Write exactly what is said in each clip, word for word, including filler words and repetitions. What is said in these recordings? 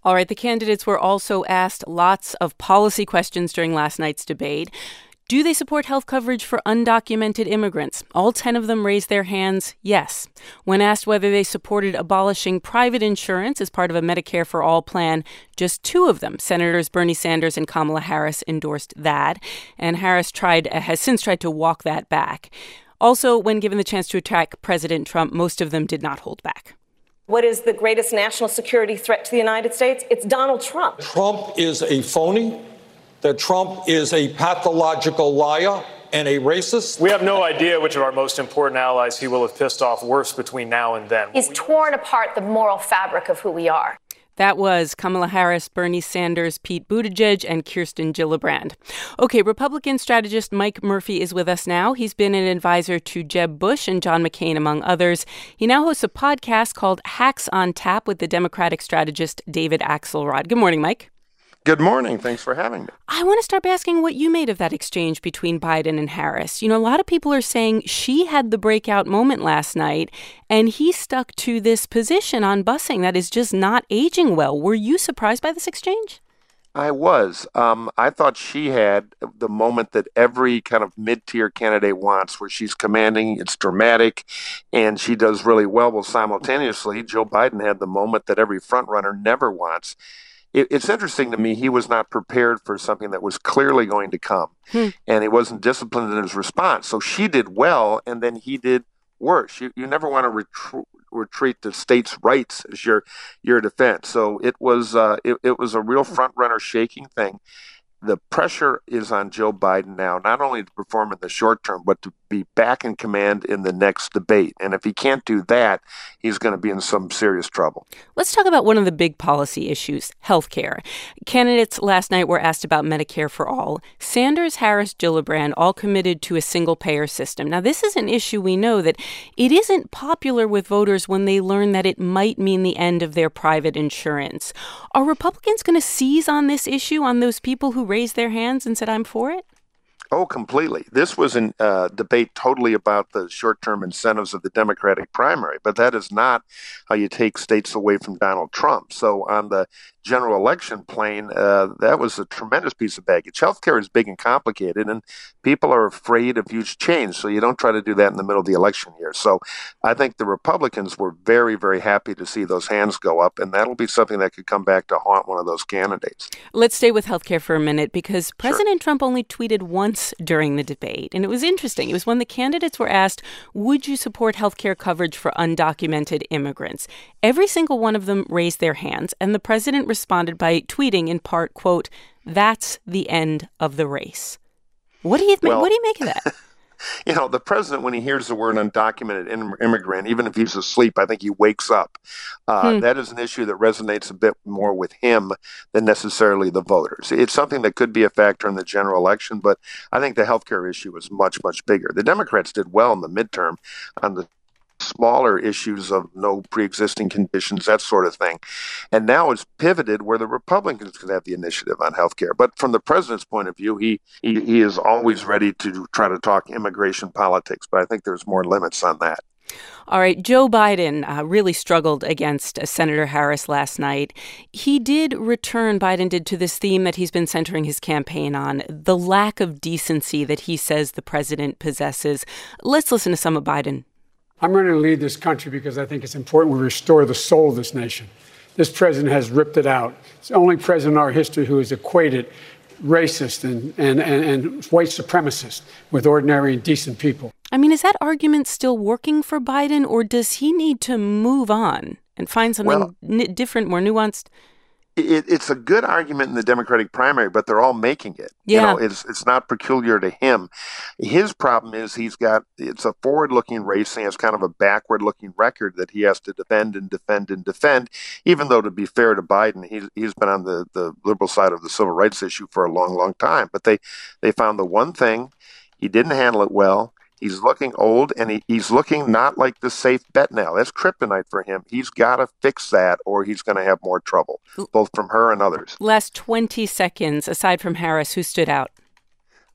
All right, the candidates were also asked lots of policy questions during last night's debate. Do they support health coverage for undocumented immigrants? All ten of them raised their hands, yes. When asked whether they supported abolishing private insurance as part of a Medicare for All plan, just two of them, Senators Bernie Sanders and Kamala Harris, endorsed that. And Harris tried has since tried to walk that back. Also, when given the chance to attack President Trump, most of them did not hold back. What is the greatest national security threat to the United States? It's Donald Trump. Trump is a phony. That Trump is a pathological liar and a racist. We have no idea which of our most important allies he will have pissed off worse between now and then. He's torn apart the moral fabric of who we are. That was Kamala Harris, Bernie Sanders, Pete Buttigieg, and Kirsten Gillibrand. Okay, Republican strategist Mike Murphy is with us now. He's been an advisor to Jeb Bush and John McCain, among others. He now hosts a podcast called Hacks on Tap with the Democratic strategist David Axelrod. Good morning, Mike. Good morning. Thanks for having me. I want to start by asking what you made of that exchange between Biden and Harris. You know, a lot of people are saying she had the breakout moment last night, and he stuck to this position on busing that is just not aging well. Were you surprised by this exchange? I was. Um, I thought she had the moment that every kind of mid-tier candidate wants, where she's commanding, it's dramatic, and she does really well. Well, simultaneously, Joe Biden had the moment that every frontrunner never wants. It's interesting to me, he was not prepared for something that was clearly going to come, hmm. and he wasn't disciplined in his response. So she did well, and then he did worse. You, you never want to retru- retreat to states' rights as your your defense. So it was uh, it, it was a real front-runner shaking thing. The pressure is on Joe Biden now, not only to perform in the short term, but to be back in command in the next debate. And if he can't do that, he's going to be in some serious trouble. Let's talk about one of the big policy issues, health care. Candidates last night were asked about Medicare for All. Sanders, Harris, Gillibrand all committed to a single-payer system. Now, this is an issue we know that it isn't popular with voters when they learn that it might mean the end of their private insurance. Are Republicans going to seize on this issue, on those people who raised their hands and said, I'm for it? Oh, completely. This was a uh, debate totally about the short-term incentives of the Democratic primary, but that is not how you take states away from Donald Trump. So on the general election plane, uh, that was a tremendous piece of baggage. Healthcare is big and complicated, and people are afraid of huge change, so you don't try to do that in the middle of the election year. So I think the Republicans were very, very happy to see those hands go up, and that'll be something that could come back to haunt one of those candidates. Let's stay with healthcare for a minute, because President Sure. Trump only tweeted once during the debate, and it was interesting. It was when the candidates were asked, would you support healthcare coverage for undocumented immigrants? Every single one of them raised their hands, and the president responded by tweeting in part, quote, that's the end of the race. What do you well, what do you make of that? You know, the president, when he hears the word undocumented immigrant, even if he's asleep, I think he wakes up. Uh, hmm. That is an issue that resonates a bit more with him than necessarily the voters. It's something that could be a factor in the general election, but I think the healthcare issue is much, much bigger. The Democrats did well in the midterm on the smaller issues of no pre-existing conditions, that sort of thing. And now it's pivoted where the Republicans can have the initiative on health care. But from the president's point of view, he, he, he is always ready to try to talk immigration politics. But I think there's more limits on that. All right. Joe Biden uh, really struggled against uh, Senator Harris last night. He did return, Biden did, to this theme that he's been centering his campaign on, the lack of decency that he says the president possesses. Let's listen to some of Biden. I'm going to lead this country because I think it's important we restore the soul of this nation. This president has ripped it out. It's the only president in our history who has equated racist and, and, and, and white supremacist with ordinary and decent people. I mean, is that argument still working for Biden, or does he need to move on and find something well, n- different, more nuanced? It, it's a good argument in the Democratic primary, but they're all making it. Yeah. You know, it's it's not peculiar to him. His problem is he's got, it's a forward-looking race, and he has kind of a backward-looking record that he has to defend and defend and defend, even though, to be fair to Biden, he's, he's been on the, the liberal side of the civil rights issue for a long, long time. But they, they found the one thing, he didn't handle it well. He's looking old, and he, he's looking not like the safe bet now. That's kryptonite for him. He's got to fix that, or he's going to have more trouble, both from her and others. Last twenty seconds, aside from Harris, who stood out?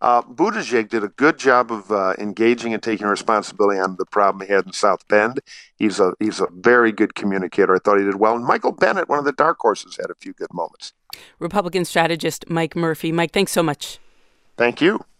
Uh, Buttigieg did a good job of uh, engaging and taking responsibility on the problem he had in South Bend. He's a he's a very good communicator. I thought he did well. And Michael Bennet, one of the dark horses, had a few good moments. Republican strategist Mike Murphy. Mike, thanks so much. Thank you.